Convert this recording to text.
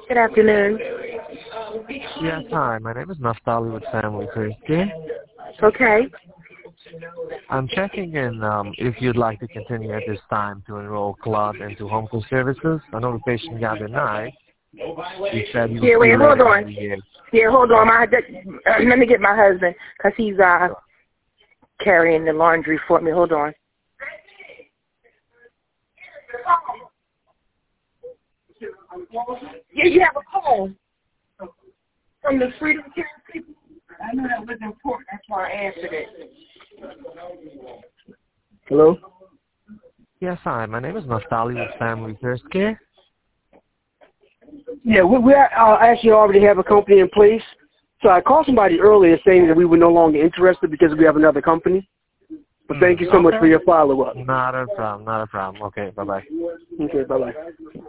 Good afternoon. Yes, hi. My name is Naftali with Family First Care. Okay. I'm checking in if you'd like to continue at this time to enroll Claude into home care services. I know the patient got denied. He said he was Wait, too hold late on. in the year. Here, hold on. Let me get my husband because he's carrying the laundry for me. Hold on. Yeah, you have a call from the Freedom Care people. I knew that was important. That's why I answered it. Hello? Yes, hi. My name is Naftali with Family First Care. Yeah, we actually already have a company in place. So I called somebody earlier saying that we were no longer interested because we have another company. But thank you so much for your follow-up. Not a problem. Not a problem. Okay, bye-bye. Okay, bye-bye.